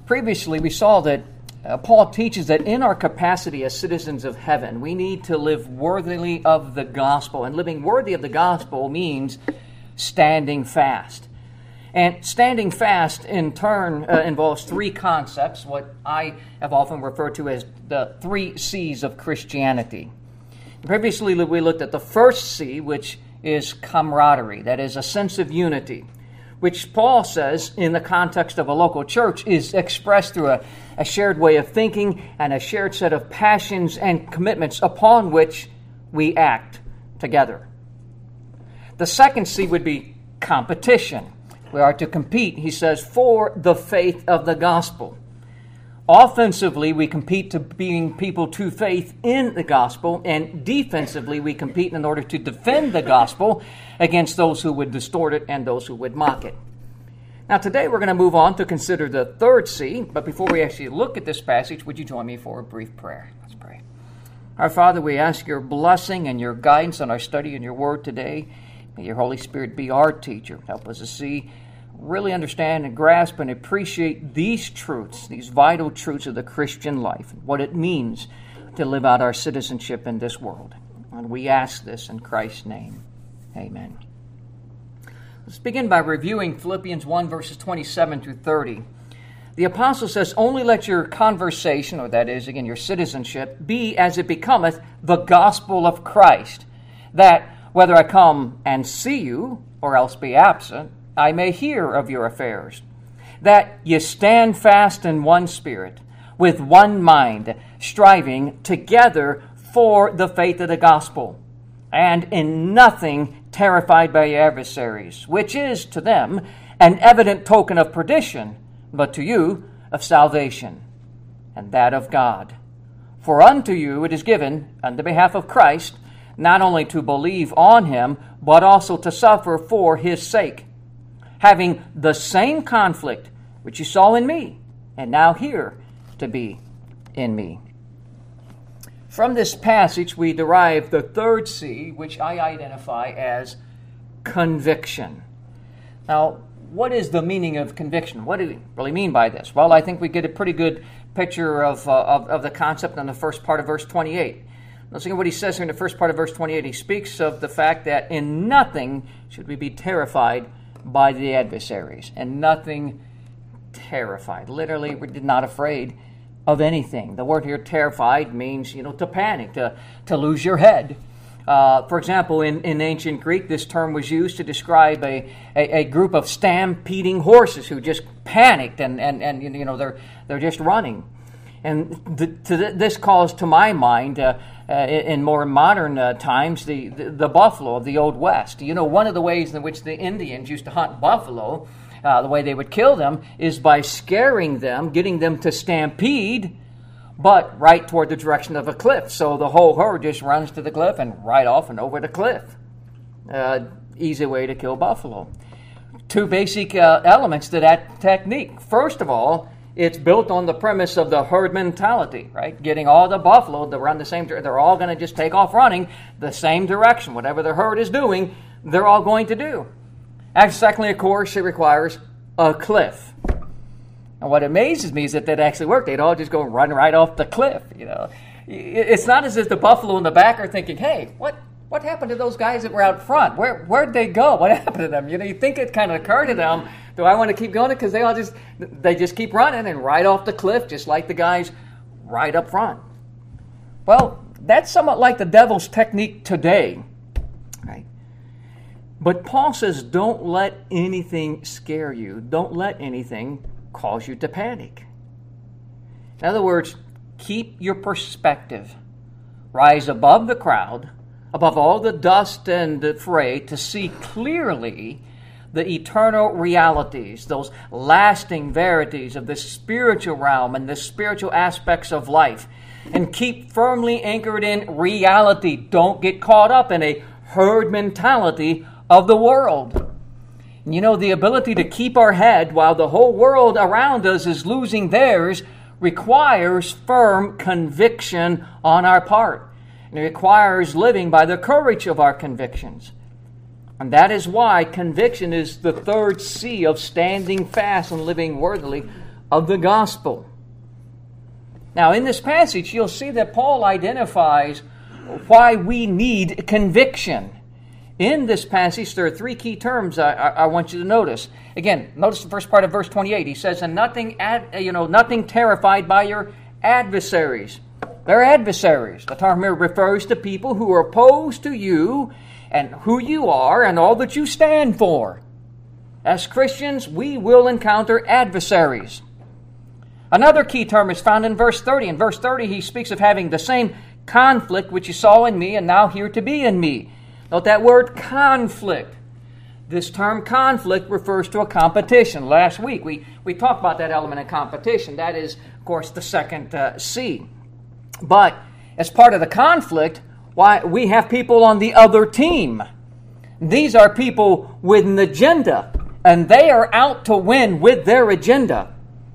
Previously, we saw that Paul teaches that in our capacity as citizens of heaven, we need to live worthily of the gospel. And living worthy of the gospel means standing fast. And standing fast, in turn, involves three concepts, what I have often referred to as the 3 C's of Christianity. Previously, we looked at the first C, which is camaraderie, that is, a sense of unity, which Paul says, in the context of a local church, is expressed through a shared way of thinking and a shared set of passions and commitments upon which we act together. The second C would be competition. We are to compete, he says, for the faith of the gospel. Offensively, we compete to being people to faith in the gospel, and defensively, we compete in order to defend the gospel against those who would distort it and those who would mock it. Now, today we're going to move on to consider the third C, but before we actually look at this passage, would you join me for a brief prayer? Let's pray. Our Father, we ask your blessing and your guidance on our study in your word today. May your Holy Spirit be our teacher. Help us to see, really understand and grasp and appreciate these truths, these vital truths of the Christian life, and what it means to live out our citizenship in this world. And we ask this in Christ's name. Amen. Let's begin by reviewing Philippians 1, verses 27 through 30. The apostle says, "Only let your conversation," or that is, again, your citizenship, "be as it becometh the gospel of Christ, that whether I come and see you, or else be absent, I may hear of your affairs, that ye stand fast in one spirit, with one mind, striving together for the faith of the gospel, and in nothing terrified by your adversaries, which is to them an evident token of perdition, but to you of salvation, and that of God. For unto you it is given, on the behalf of Christ, not only to believe on him, but also to suffer for his sake, having the same conflict which you saw in me, and now hear to be in me." From this passage, we derive the third C, which I identify as conviction. Now, what is the meaning of conviction? What do we really mean by this? Well, I think we get a pretty good picture of the concept in the first part of verse 28. Let's look at what he says here in the first part of verse 28. He speaks of the fact that in nothing should we be terrified by the adversaries. And nothing terrified. Literally, we're not afraid of anything. The word here, terrified, means, to panic, to lose your head. For example, in ancient Greek, this term was used to describe a group of stampeding horses who just panicked and they're just running. And this calls to my mind, in more modern times, the buffalo of the Old West. One of the ways in which the Indians used to hunt buffalo, the way they would kill them, is by scaring them, getting them to stampede, but right toward the direction of a cliff. So the whole herd just runs to the cliff and right off and over the cliff. Easy way to kill buffalo. Two basic elements to that technique. First of all, it's built on the premise of the herd mentality, right? Getting all the buffalo to run the same direction. They're all going to just take off running the same direction. Whatever the herd is doing, they're all going to do. And secondly, of course, it requires a cliff. And what amazes me is that actually worked. They'd all just go and run right off the cliff, It's not as if the buffalo in the back are thinking, hey, what happened to those guys that were out front? Where'd they go? What happened to them? You think it kind of occurred to them, do I want to keep going? Because they just keep running and right off the cliff, just like the guys right up front. Well, that's somewhat like the devil's technique today, right? But Paul says, don't let anything scare you. Don't let anything cause you to panic. In other words, keep your perspective. Rise above the crowd, above all the dust and the fray, to see clearly the eternal realities, those lasting verities of the spiritual realm and the spiritual aspects of life. And keep firmly anchored in reality. Don't get caught up in a herd mentality of the world. The ability to keep our head while the whole world around us is losing theirs requires firm conviction on our part. And it requires living by the courage of our convictions. And that is why conviction is the third C of standing fast and living worthily of the gospel. Now, in this passage, you'll see that Paul identifies why we need conviction. In this passage, there are three key terms I want you to notice. Again, notice the first part of verse 28. He says, "And nothing terrified by your adversaries." They're adversaries. The term here refers to people who are opposed to you and who you are and all that you stand for. As Christians, we will encounter adversaries. Another key term is found in verse 30. In verse 30, he speaks of having the same conflict which you saw in me and now here to be in me. Note that word conflict. This term conflict refers to a competition. Last week we talked about that element of competition. That is, of course, the second C. But as part of the conflict, we have people on the other team. These are people with an agenda, and they are out to win with their agenda.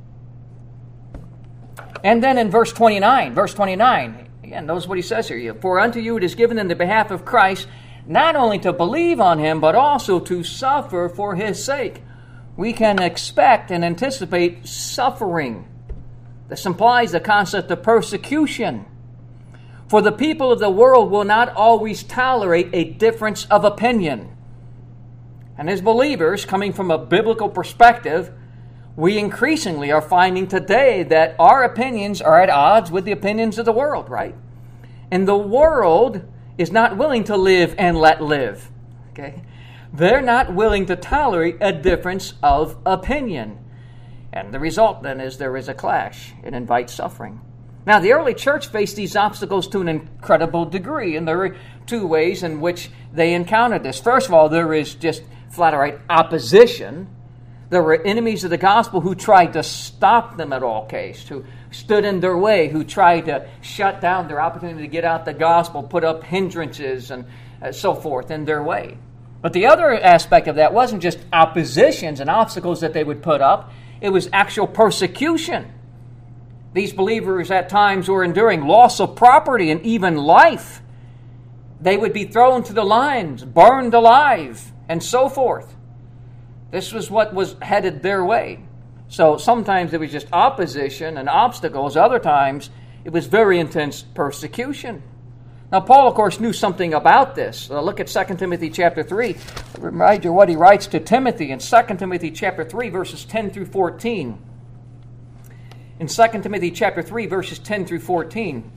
And then in verse 29, again, notice what he says here. "For unto you it is given in the behalf of Christ, not only to believe on him, but also to suffer for his sake." We can expect and anticipate suffering. This implies the concept of persecution. For the people of the world will not always tolerate a difference of opinion. And as believers, coming from a biblical perspective, we increasingly are finding today that our opinions are at odds with the opinions of the world, right? And the world is not willing to live and let live. Okay? They're not willing to tolerate a difference of opinion. And the result then is there is a clash. It invites suffering. Now, the early church faced these obstacles to an incredible degree, and there are two ways in which they encountered this. First of all, there is just flat-out opposition. There were enemies of the gospel who tried to stop them at all costs, who stood in their way, who tried to shut down their opportunity to get out the gospel, put up hindrances and so forth in their way. But the other aspect of that wasn't just oppositions and obstacles that they would put up. It was actual persecution. These believers at times were enduring loss of property and even life. They would be thrown to the lions, burned alive, and so forth. This was what was headed their way. So sometimes it was just opposition and obstacles. Other times it was very intense persecution. Now Paul, of course, knew something about this. Look at 2 Timothy chapter 3. I'll remind you what he writes to Timothy in 2 Timothy chapter 3, verses 10 through 14. In 2 Timothy chapter 3, verses 10 through 14,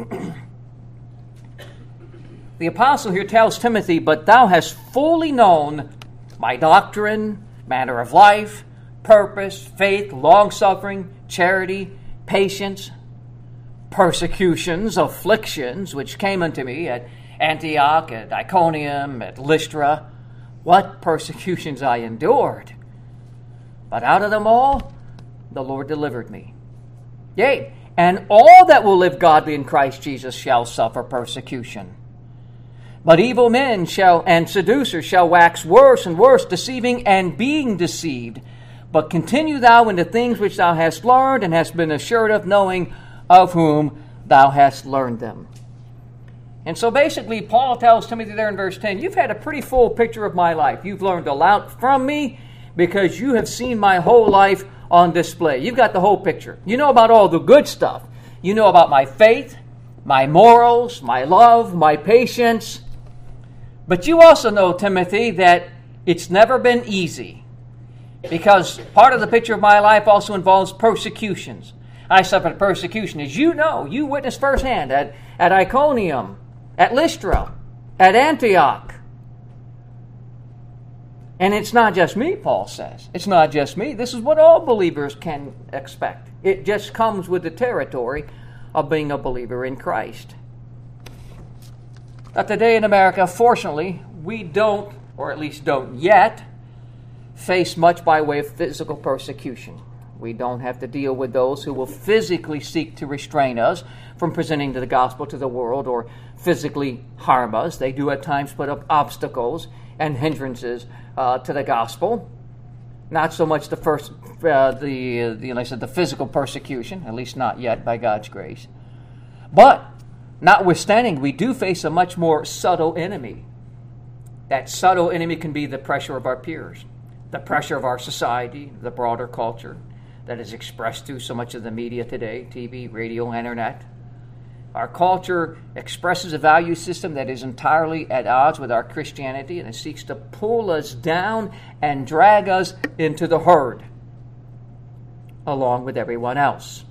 the apostle here tells Timothy, "But thou hast fully known my doctrine, manner of life, purpose, faith, long-suffering, charity, patience, persecutions, afflictions, which came unto me at Antioch, at Iconium, at Lystra. What persecutions I endured! But out of them all, the Lord delivered me. Yea, and all that will live godly in Christ Jesus shall suffer persecution. But evil men and seducers shall wax worse and worse, deceiving and being deceived. But continue thou in the things which thou hast learned and hast been assured of, knowing of whom thou hast learned them." And so basically, Paul tells Timothy there in verse 10, you've had a pretty full picture of my life. You've learned a lot from me because you have seen my whole life on display. You've got the whole picture. You know about all the good stuff. You know about my faith, my morals, my love, my patience. But you also know, Timothy, that it's never been easy, because part of the picture of my life also involves persecutions. I suffered persecution, as you know. You witnessed firsthand at Iconium, at Lystra, at Antioch. And it's not just me, Paul says. It's not just me. This is what all believers can expect. It just comes with the territory of being a believer in Christ. But today in America, fortunately, we don't, or at least don't yet, face much by way of physical persecution. We don't have to deal with those who will physically seek to restrain us from presenting the gospel to the world or physically harm us. They do at times put up obstacles and hindrances to the gospel. Not so much the physical persecution, at least not yet by God's grace. But notwithstanding, we do face a much more subtle enemy. That subtle enemy can be the pressure of our peers, the pressure of our society, the broader culture, that is expressed through so much of the media today, TV, radio, internet. Our culture expresses a value system that is entirely at odds with our Christianity, and it seeks to pull us down and drag us into the herd, along with everyone else.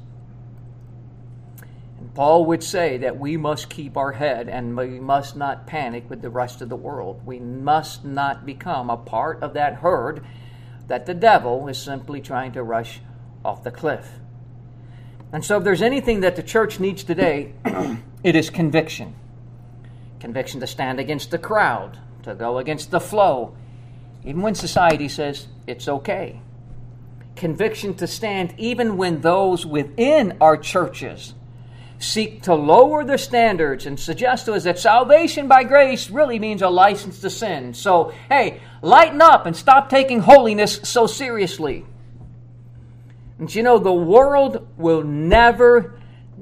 And Paul would say that we must keep our head and we must not panic with the rest of the world. We must not become a part of that herd that the devil is simply trying to rush off the cliff. And so if there's anything that the church needs today, it is conviction. Conviction to stand against the crowd, to go against the flow, even when society says it's okay. Conviction to stand even when those within our churches seek to lower their standards and suggest to us that salvation by grace really means a license to sin. So, hey, lighten up and stop taking holiness so seriously. And you know, the world will never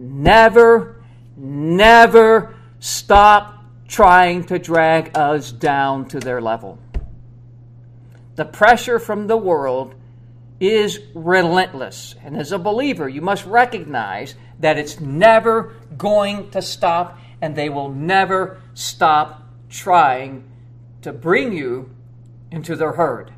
stop trying to drag us down to their level. The pressure from the world is relentless. And as a believer, you must recognize that it's never going to stop, and they will never stop trying to bring you into their herd.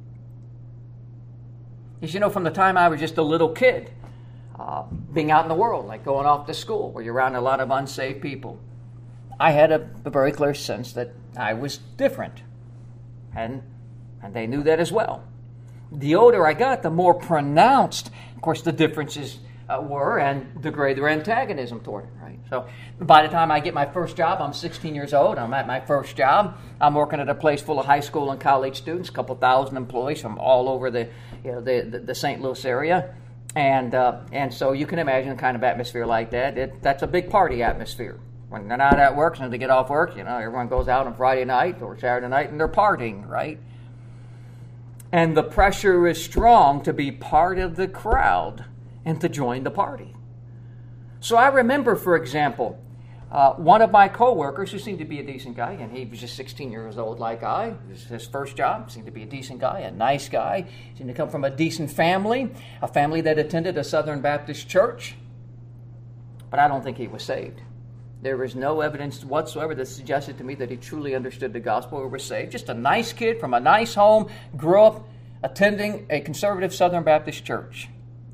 As you know, from the time I was just a little kid, being out in the world, like going off to school, where you're around a lot of unsaved people, I had a very clear sense that I was different. And they knew that as well. The older I got, the more pronounced, of course, the differences were, and the greater antagonism toward it, right? So by the time I get my first job, I'm 16 years old. I'm at my first job. I'm working at a place full of high school and college students, a couple thousand employees from all over the St. Louis area. And so you can imagine a kind of atmosphere like that. That's a big party atmosphere. When they're not at work, so they get off work, everyone goes out on Friday night or Saturday night and they're partying, right? And the pressure is strong to be part of the crowd and to join the party. So I remember, for example, one of my coworkers who seemed to be a decent guy, and he was just 16 years old like I. It was his first job, seemed to be a decent guy, a nice guy, seemed to come from a decent family, a family that attended a Southern Baptist church. But I don't think he was saved. There was no evidence whatsoever that suggested to me that he truly understood the gospel or was saved. Just a nice kid from a nice home, grew up attending a conservative Southern Baptist church.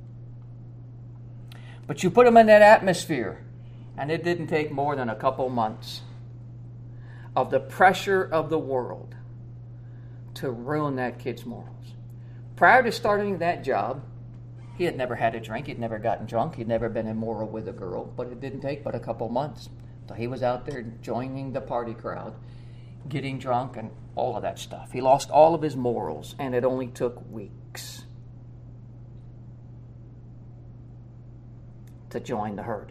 But you put him in that atmosphere, and it didn't take more than a couple months of the pressure of the world to ruin that kid's morals. Prior to starting that job, he had never had a drink. He'd never gotten drunk. He'd never been immoral with a girl. But it didn't take but a couple months. So he was out there joining the party crowd, getting drunk and all of that stuff. He lost all of his morals, and it only took weeks to join the herd.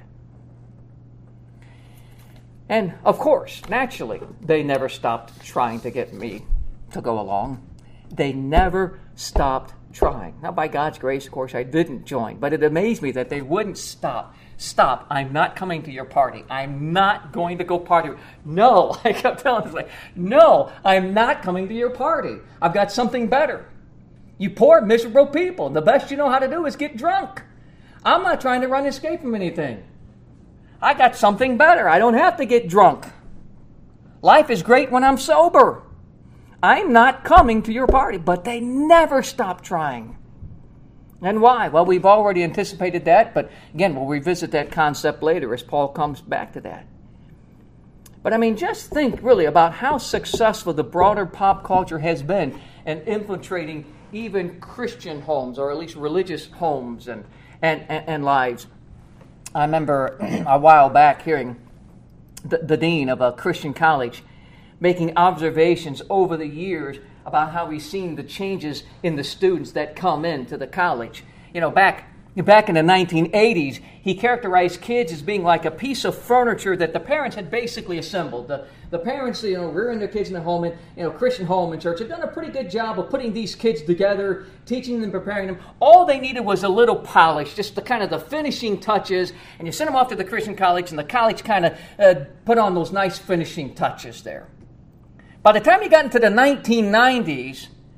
And of course, naturally, they never stopped trying to get me to go along. They never stopped trying. Now, by God's grace, of course, I didn't join, but it amazed me that they wouldn't stop. Stop, I'm not coming to your party. I'm not going to go party. No, I kept telling them, no, I'm not coming to your party. I've got something better. You poor, miserable people, the best you know how to do is get drunk. I'm not trying to run and escape from anything. I got something better. I don't have to get drunk. Life is great when I'm sober. I'm not coming to your party. But they never stop trying. And why? Well, we've already anticipated that, but again, we'll revisit that concept later as Paul comes back to that. But I mean, just think really about how successful the broader pop culture has been in infiltrating even Christian homes, or at least religious homes and lives. I remember a while back hearing the dean of a Christian college making observations over the years about how he's seen the changes in the students that come into the college. Back in the 1980s, he characterized kids as being like a piece of furniture that the parents had basically assembled. The parents, rearing their kids in the home, Christian home and church, had done a pretty good job of putting these kids together, teaching them, preparing them. All they needed was a little polish, just the finishing touches, and you send them off to the Christian college, and the college kind of put on those nice finishing touches there. By the time you got into the 1990s,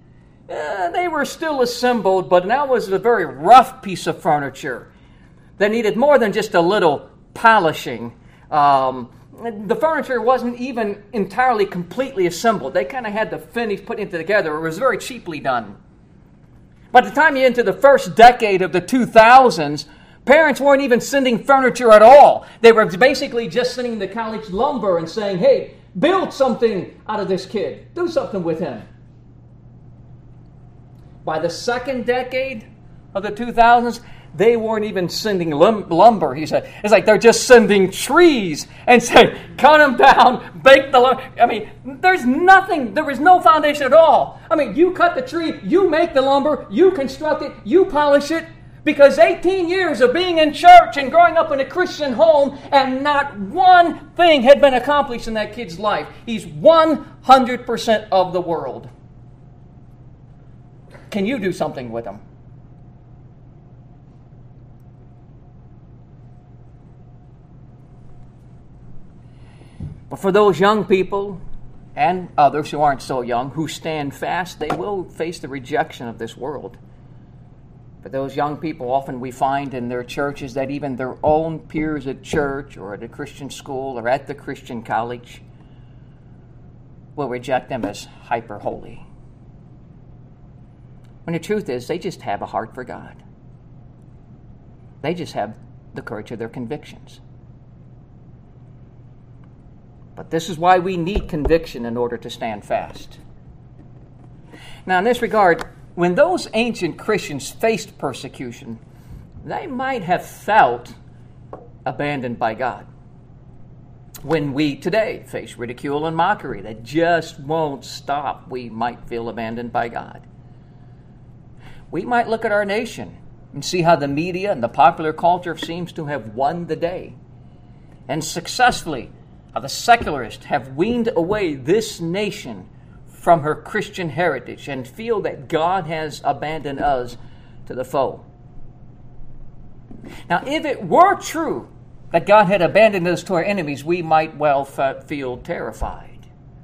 they were still assembled, but now was a very rough piece of furniture that needed more than just a little polishing. The furniture wasn't even entirely completely assembled. They kind of had to finish putting it together. It was very cheaply done. By the time you into the first decade of the 2000s, parents weren't even sending furniture at all. They were basically just sending the college lumber and saying, hey, build something out of this kid. Do something with him. By the second decade of the 2000s, they weren't even sending lumber, he said. It's like they're just sending trees and saying, cut them down, bake the lumber. I mean, there's nothing, there was no foundation at all. I mean, you cut the tree, you make the lumber, you construct it, you polish it, because 18 years of being in church and growing up in a Christian home and not one thing had been accomplished in that kid's life. He's 100% of the world. Can you do something with him? But for those young people and others who aren't so young, who stand fast, they will face the rejection of this world. For those young people, often we find in their churches that even their own peers at church or at a Christian school or at the Christian college will reject them as hyper-holy. When the truth is, they just have a heart for God. They just have the courage of their convictions. But this is why we need conviction in order to stand fast. Now, in this regard, when those ancient Christians faced persecution, they might have felt abandoned by God. When we today face ridicule and mockery that just won't stop, we might feel abandoned by God. We might look at our nation and see how the media and the popular culture seems to have won the day, and successfully how the secularists have weaned away this nation from her Christian heritage and feel that God has abandoned us to the foe. Now, if it were true that God had abandoned us to our enemies, we might well feel terrified.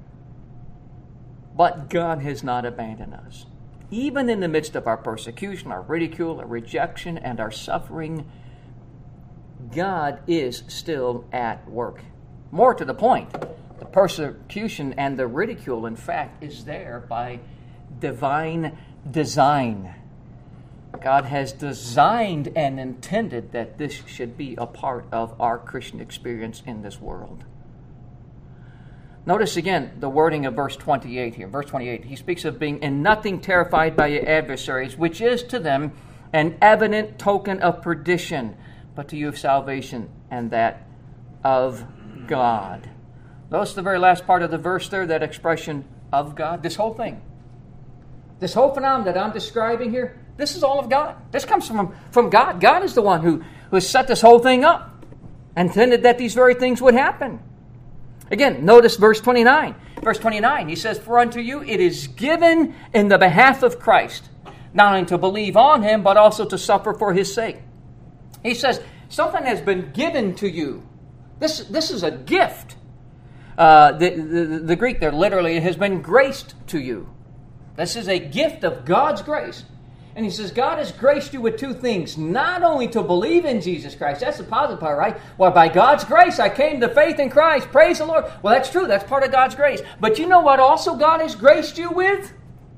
But God has not abandoned us. Even in the midst of our persecution, our ridicule, our rejection, and our suffering, God is still at work. More to the point, the persecution and the ridicule, in fact, is there by divine design. God has designed and intended that this should be a part of our Christian experience in this world. Notice again the wording of verse 28 here. Verse 28, he speaks of being in nothing terrified by your adversaries, which is to them an evident token of perdition, but to you of salvation, and that of God. Notice the very last part of the verse there, that expression of God. This whole thing, this whole phenomenon that I'm describing here, this is all of God. This comes from God. God is the one who has set this whole thing up, intended that these very things would happen. Again, notice verse 29. Verse 29, he says, for unto you it is given in the behalf of Christ, not only to believe on him, but also to suffer for his sake. He says, something has been given to you. This is a gift. The Greek there literally has been graced to you. This is a gift of God's grace. And he says, God has graced you with two things. Not only to believe in Jesus Christ. That's the positive part, right? Well, by God's grace, I came to faith in Christ. Praise the Lord. Well, that's true. That's part of God's grace. But you know what also God has graced you with?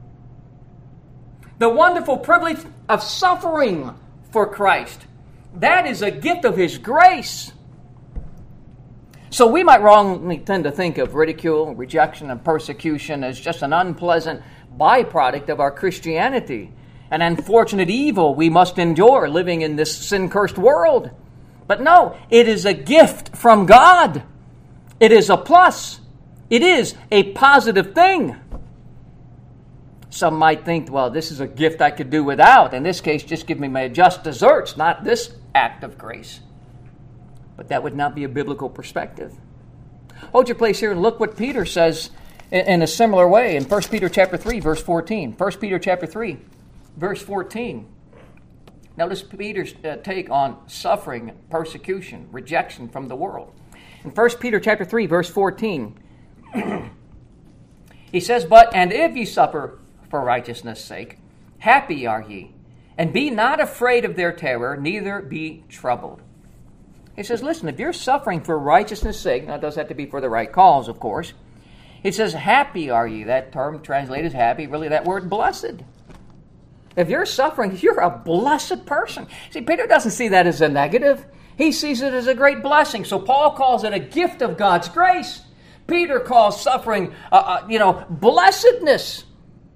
The wonderful privilege of suffering for Christ. That is a gift of his grace. So we might wrongly tend to think of ridicule, rejection, and persecution as just an unpleasant byproduct of our Christianity, an unfortunate evil we must endure living in this sin-cursed world. But no, it is a gift from God. It is a plus. It is a positive thing. Some might think, well, this is a gift I could do without. In this case, just give me my just desserts, not this act of grace. But that would not be a biblical perspective. Hold your place here and look what Peter says in a similar way in 1 Peter chapter 3, verse 14. 1 Peter chapter 3, verse 14. Notice Peter's take on suffering, persecution, rejection from the world. In 1 Peter chapter 3, verse 14, he says, but, and if ye suffer for righteousness' sake. Happy are ye, and be not afraid of their terror, neither be troubled. He says, listen, if you're suffering for righteousness' sake, now it does have to be for the right cause, of course. He says, happy are ye. That term translated as happy, really that word blessed. If you're suffering, you're a blessed person. See, Peter doesn't see that as a negative. He sees it as a great blessing. So Paul calls it a gift of God's grace. Peter calls suffering, blessedness.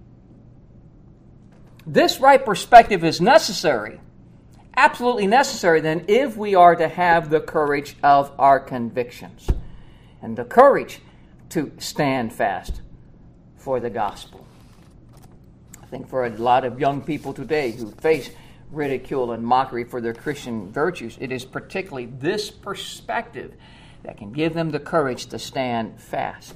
This right perspective is necessary, absolutely necessary then, if we are to have the courage of our convictions and the courage to stand fast for the gospel. I think for a lot of young people today who face ridicule and mockery for their Christian virtues, it is particularly this perspective that can give them the courage to stand fast.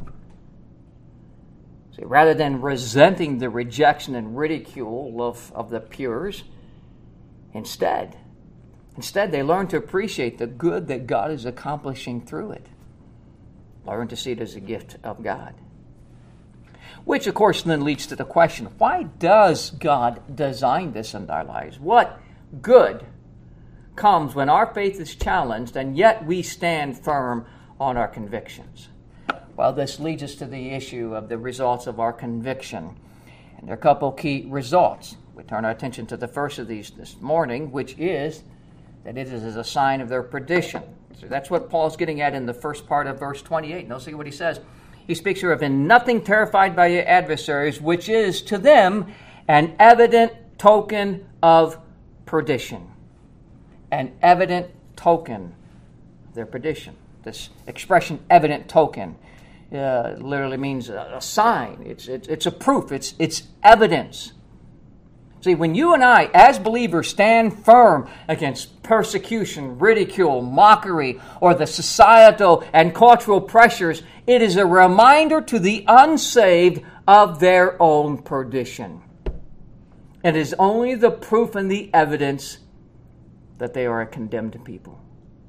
See, rather than resenting the rejection and ridicule of the pures, instead they learn to appreciate the good that God is accomplishing through it. Learn to see it as a gift of God. Which, of course, then leads to the question, why does God design this in our lives? What good comes when our faith is challenged and yet we stand firm on our convictions? Well, this leads us to the issue of the results of our conviction. And there are a couple key results. We turn our attention to the first of these this morning, which is that it is a sign of their perdition. So that's what Paul's getting at in the first part of verse 28. Now see what he says. He speaks here of in nothing terrified by your adversaries, which is to them an evident token of perdition. An evident token of their perdition. This expression, evident token, literally means a sign. It's a proof. It's evidence. See, when you and I, as believers, stand firm against persecution, ridicule, mockery, or the societal and cultural pressures, it is a reminder to the unsaved of their own perdition. It is only the proof and the evidence that they are a condemned people.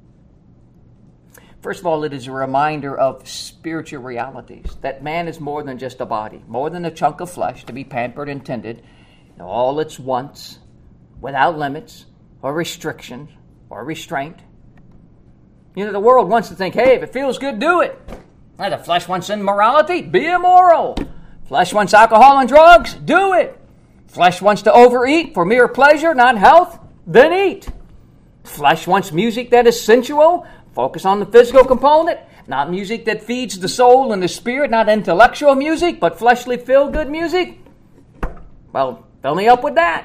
First of all, it is a reminder of spiritual realities, that man is more than just a body, more than a chunk of flesh to be pampered and tended in all its wants, without limits or restrictions or restraint. You know, the world wants to think, hey, if it feels good, do it. The flesh wants immorality, be immoral. Flesh wants alcohol and drugs, do it. Flesh wants to overeat for mere pleasure, not health, then eat. Flesh wants music that is sensual, focus on the physical component, not music that feeds the soul and the spirit, not intellectual music, but fleshly feel-good music. Well, fill me up with that.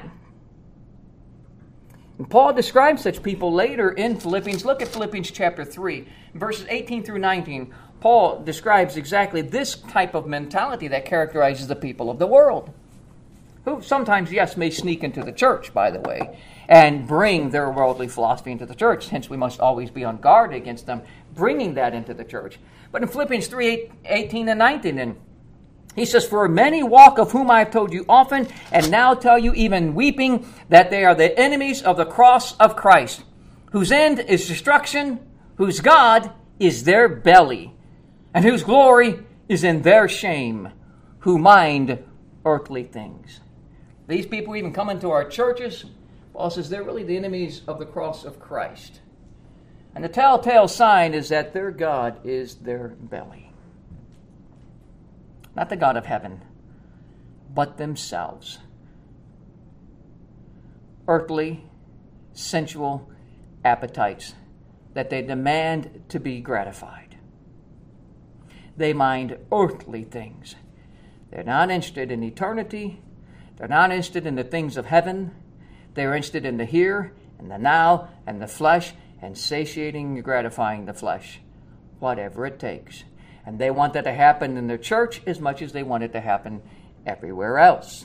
And Paul describes such people later in Philippians. Look at Philippians chapter 3, verses 18 through 19. Paul describes exactly this type of mentality that characterizes the people of the world, who sometimes, yes, may sneak into the church, by the way, and bring their worldly philosophy into the church. Hence, we must always be on guard against them bringing that into the church. But in Philippians 3, 18 and 19, and he says, for many walk, of whom I have told you often, and now tell you even weeping, that they are the enemies of the cross of Christ, whose end is destruction, whose God is their belly, and whose glory is in their shame, who mind earthly things. These people even come into our churches. Paul says they're really the enemies of the cross of Christ. And the telltale sign is that their God is their belly. Not the God of heaven, but themselves. Earthly, sensual appetites that they demand to be gratified. They mind earthly things. They're not interested in eternity. They're not interested in the things of heaven. They're interested in the here and the now and the flesh and satiating and gratifying the flesh, whatever it takes. And they want that to happen in their church as much as they want it to happen everywhere else.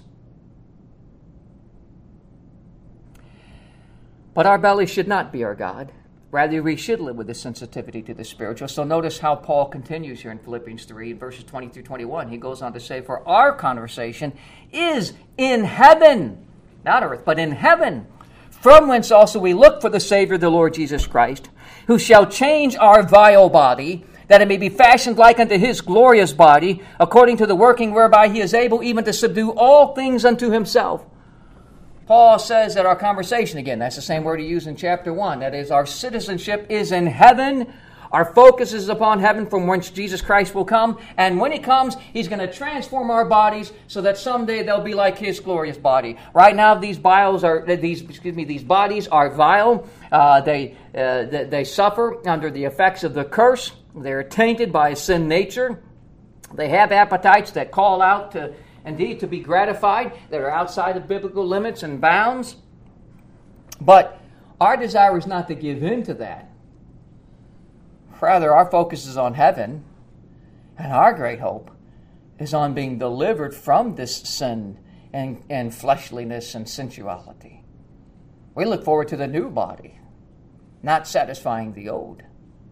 But our belly should not be our God. Rather, we should live with a sensitivity to the spiritual. So notice how Paul continues here in Philippians 3, verses 20 through 21. He goes on to say, for our conversation is in heaven, not earth, but in heaven, from whence also we look for the Savior, the Lord Jesus Christ, who shall change our vile body, that it may be fashioned like unto his glorious body, according to the working whereby he is able even to subdue all things unto himself. Paul says that our conversation, again, that's the same word he used in chapter 1, that is, our citizenship is in heaven. Our focus is upon heaven, from whence Jesus Christ will come. And when he comes, he's going to transform our bodies so that someday they'll be like his glorious body. Right now, these bodies are vile. They suffer under the effects of the curse. They're tainted by sin nature. They have appetites that call out to, indeed, to be gratified, that are outside of biblical limits and bounds. But our desire is not to give in to that. Rather, our focus is on heaven, and our great hope is on being delivered from this sin and fleshliness and sensuality. We look forward to the new body, not satisfying the old.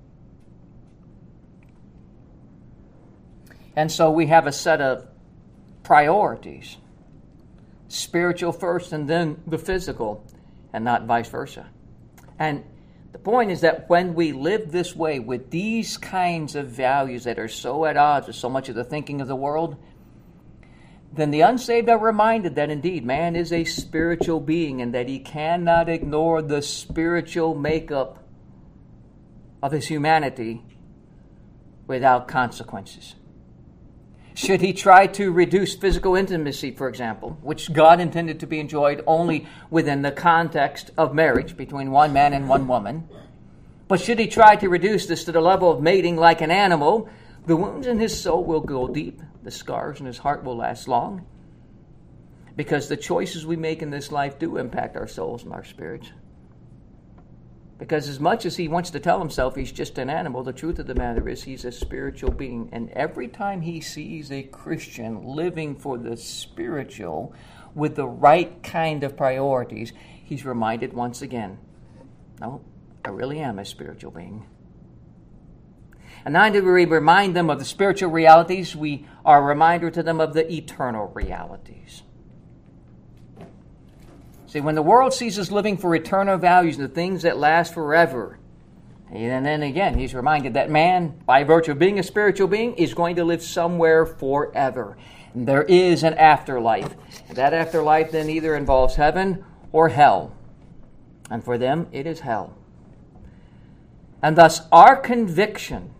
And so we have a set of priorities, spiritual first and then the physical, and not vice versa. And the point is that when we live this way with these kinds of values that are so at odds with so much of the thinking of the world, then the unsaved are reminded that indeed man is a spiritual being and that he cannot ignore the spiritual makeup of his humanity without consequences. Should he try to reduce physical intimacy, for example, which God intended to be enjoyed only within the context of marriage between one man and one woman, but should he try to reduce this to the level of mating like an animal, the wounds in his soul will go deep, the scars in his heart will last long, because the choices we make in this life do impact our souls and our spirits. Because as much as he wants to tell himself he's just an animal, the truth of the matter is he's a spiritual being. And every time he sees a Christian living for the spiritual with the right kind of priorities, he's reminded once again, no, I really am a spiritual being. And not only do we remind them of the spiritual realities, we are a reminder to them of the eternal realities. See, when the world sees us living for eternal values and the things that last forever, and then again, he's reminded that man, by virtue of being a spiritual being, is going to live somewhere forever. And there is an afterlife. And that afterlife then either involves heaven or hell. And for them, it is hell. And thus, our conviction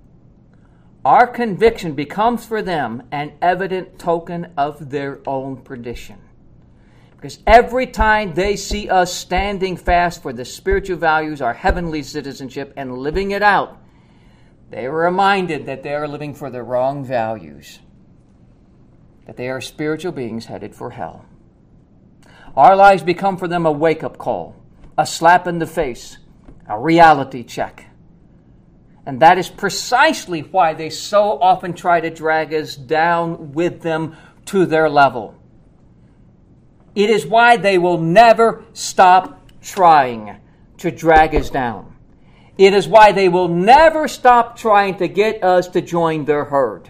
becomes for them an evident token of their own perdition. Because every time they see us standing fast for the spiritual values, our heavenly citizenship, and living it out, they are reminded that they are living for the wrong values, that they are spiritual beings headed for hell. Our lives become for them a wake-up call, a slap in the face, a reality check. And that is precisely why they so often try to drag us down with them to their level. It is why they will never stop trying to drag us down. It is why they will never stop trying to get us to join their herd.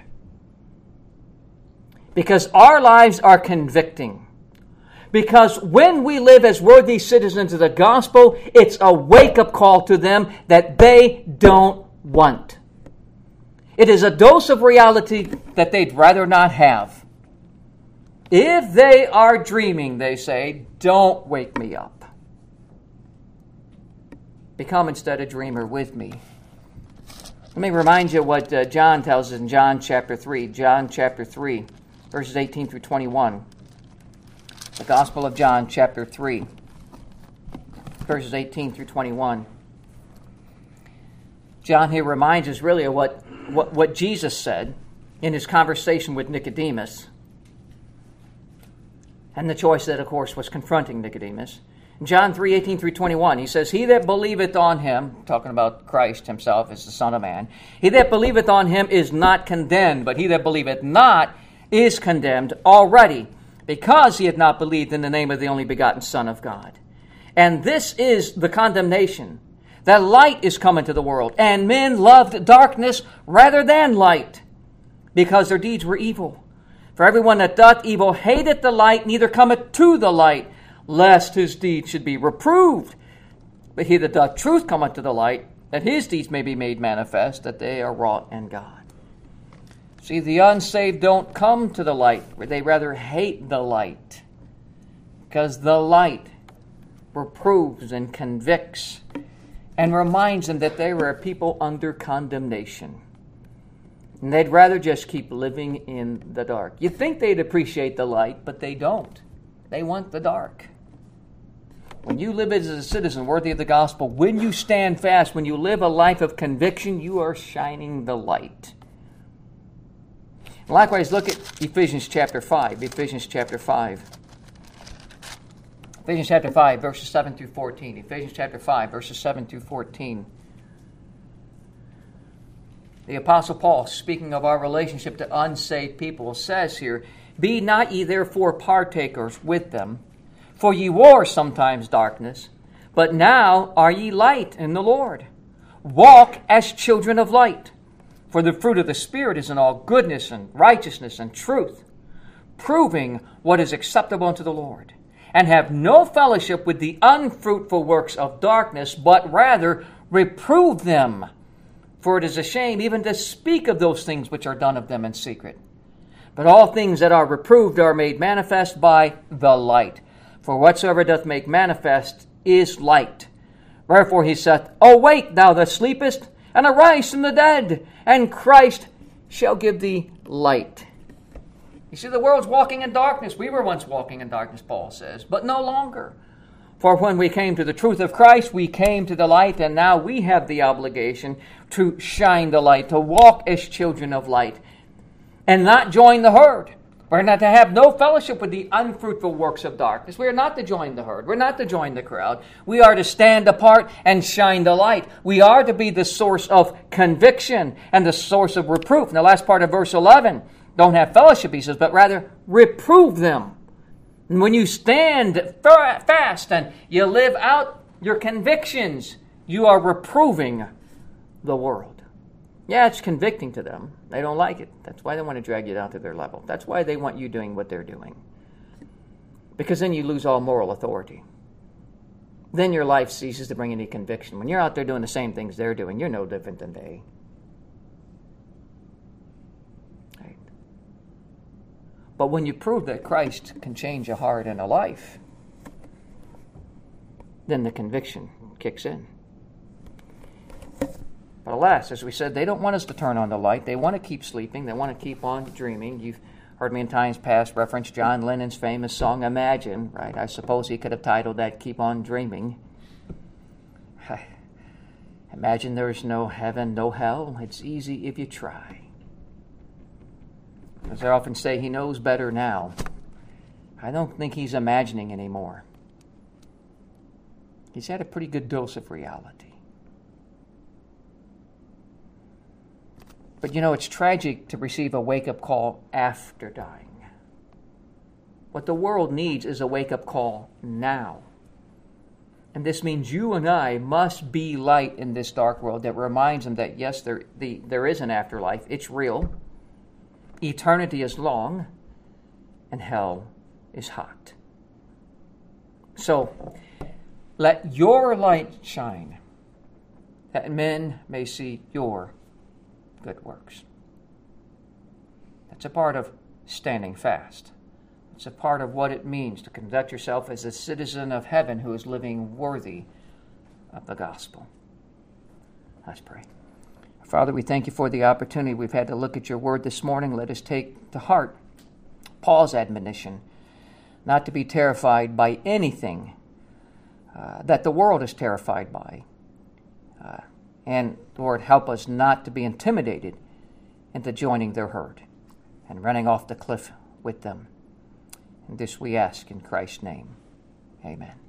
Because our lives are convicting. Because when we live as worthy citizens of the gospel, it's a wake-up call to them that they don't want. It is a dose of reality that they'd rather not have. If they are dreaming, they say, don't wake me up. Become instead a dreamer with me. Let me remind you what John tells us in John chapter 3. John chapter 3, verses 18 through 21. The Gospel of John chapter 3, verses 18 through 21. John here reminds us really of what Jesus said in his conversation with Nicodemus. And the choice that, of course, was confronting Nicodemus. In John 3, 18 through 21, he says, He that believeth on him, talking about Christ himself as the Son of Man, he that believeth on him is not condemned, but he that believeth not is condemned already, because he hath not believed in the name of the only begotten Son of God. And this is the condemnation, that light is come into the world, and men loved darkness rather than light, because their deeds were evil. For everyone that doth evil hateth the light, neither cometh to the light, lest his deeds should be reproved. But he that doth truth cometh to the light, that his deeds may be made manifest, that they are wrought in God. See, the unsaved don't come to the light, they rather hate the light, because the light reproves and convicts and reminds them that they were a people under condemnation. And they'd rather just keep living in the dark. You'd think they'd appreciate the light, but they don't. They want the dark. When you live as a citizen worthy of the gospel, when you stand fast, when you live a life of conviction, you are shining the light. Likewise, look at Ephesians chapter 5. Ephesians chapter 5. Ephesians chapter 5, verses 7 through 14. Ephesians chapter 5, verses 7 through 14. The Apostle Paul, speaking of our relationship to unsaved people, says here, "Be not ye therefore partakers with them, for ye were sometimes darkness, but now are ye light in the Lord. Walk as children of light. For the fruit of the Spirit is in all goodness and righteousness and truth, proving what is acceptable unto the Lord. And have no fellowship with the unfruitful works of darkness, but rather reprove them. For it is a shame even to speak of those things which are done of them in secret. But all things that are reproved are made manifest by the light. For whatsoever doth make manifest is light. Wherefore he saith, Awake, thou that sleepest, and arise from the dead, and Christ shall give thee light." You see, the world's walking in darkness. We were once walking in darkness, Paul says, but no longer. For when we came to the truth of Christ, we came to the light, and now we have the obligation to shine the light, to walk as children of light, and not join the herd. We're not to have no fellowship with the unfruitful works of darkness. We are not to join the herd. We're not to join the crowd. We are to stand apart and shine the light. We are to be the source of conviction and the source of reproof. In the last part of verse 11, don't have fellowship, he says, but rather reprove them. And when you stand fast and you live out your convictions, you are reproving the world. Yeah, it's convicting to them. They don't like it. That's why they want to drag you down to their level. That's why they want you doing what they're doing. Because then you lose all moral authority. Then your life ceases to bring any conviction. When you're out there doing the same things they're doing, you're no different than they. Right? But when you prove that Christ can change a heart and a life, then the conviction kicks in. But alas, as we said, they don't want us to turn on the light. They want to keep sleeping. They want to keep on dreaming. You've heard me in times past reference John Lennon's famous song, Imagine, right? I suppose he could have titled that, Keep on Dreaming. Imagine there's no heaven, no hell. It's easy if you try. As I often say, he knows better now. I don't think he's imagining anymore. He's had a pretty good dose of reality. But you know, it's tragic to receive a wake-up call after dying. What the world needs is a wake-up call now. And this means you and I must be light in this dark world that reminds them that, yes, there is an afterlife. It's real. Eternity is long. And hell is hot. So, let your light shine, that men may see your good works. That's a part of standing fast. It's a part of what it means to conduct yourself as a citizen of heaven who is living worthy of the gospel. Let's pray. Father, we thank you for the opportunity we've had to look at your word this morning. Let us take to heart Paul's admonition not to be terrified by anything that the world is terrified by. And, Lord, help us not to be intimidated into joining their herd and running off the cliff with them. And this we ask in Christ's name. Amen.